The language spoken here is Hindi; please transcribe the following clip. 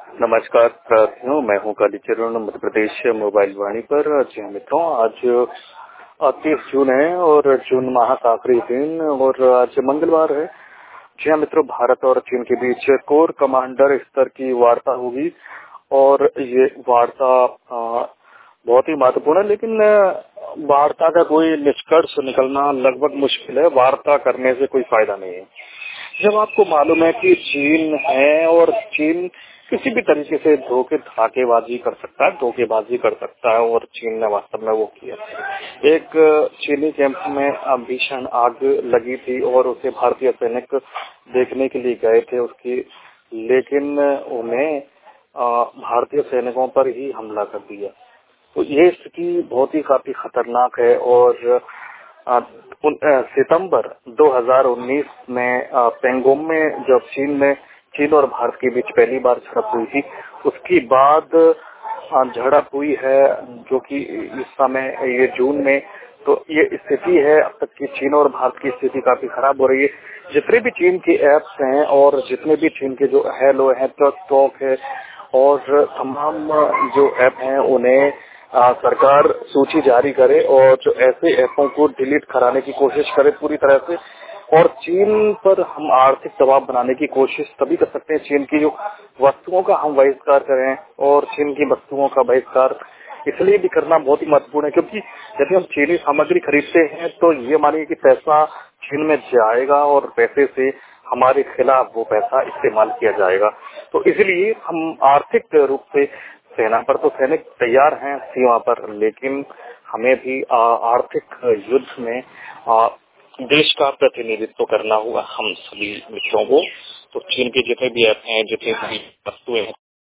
नमस्कार साथियों, मैं हूं कालीचरण मध्य प्रदेश मोबाइल वाणी पर। जी हाँ मित्रों, आज 30 जून है और जून माह का आखिरी दिन और आज मंगलवार है। जी हाँ मित्रों, भारत और चीन के बीच कोर कमांडर स्तर की वार्ता होगी और ये वार्ता बहुत ही महत्वपूर्ण है, लेकिन वार्ता का कोई निष्कर्ष निकलना लगभग मुश्किल है। वार्ता करने से कोई फायदा नहीं है जब आपको मालूम है कि चीन है और चीन किसी भी तरीके से धोखेबाजी कर सकता है और चीन ने वास्तव में वो किया। एक चीनी कैंप में भीषण आग लगी थी और उसे भारतीय सैनिक देखने के लिए गए थे उसकी, लेकिन उन्हें भारतीय सैनिकों पर ही हमला कर दिया। तो ये स्थिति बहुत ही काफी खतरनाक है और सितंबर 2019 में पेंगोंग में जब चीन और भारत के बीच पहली बार झड़प हुई थी, उसके बाद झड़प हुई है जो कि इस समय ये जून में। तो ये स्थिति है अब तक की चीन और भारत की स्थिति काफी खराब हो रही है। जितने भी चीन के ऐप्स हैं और जितने भी चीन के जो हेलो है, टॉक है और तमाम जो ऐप हैं उन्हें सरकार सूची जारी करे और जो ऐसे ऐपों को डिलीट कराने की कोशिश करे पूरी तरह से। और चीन पर हम आर्थिक दबाव बनाने की कोशिश तभी कर सकते हैं, चीन की जो वस्तुओं का हम बहिष्कार करें। और चीन की वस्तुओं का बहिष्कार इसलिए भी करना बहुत ही महत्वपूर्ण है क्योंकि यदि हम चीनी सामग्री खरीदते हैं तो ये मानिए कि पैसा चीन में जाएगा और पैसे से हमारे खिलाफ वो पैसा इस्तेमाल किया जाएगा। तो इसलिए हम आर्थिक रूप से सेना पर तो सैनिक तैयार हैं सीमा पर, लेकिन हमें भी आर्थिक युद्ध में देश का प्रतिनिधित्व करना होगा हम सभी मित्रों को। तो चीन के जितने भी ऐप हैं, जितनी भी वस्तुएं हैं,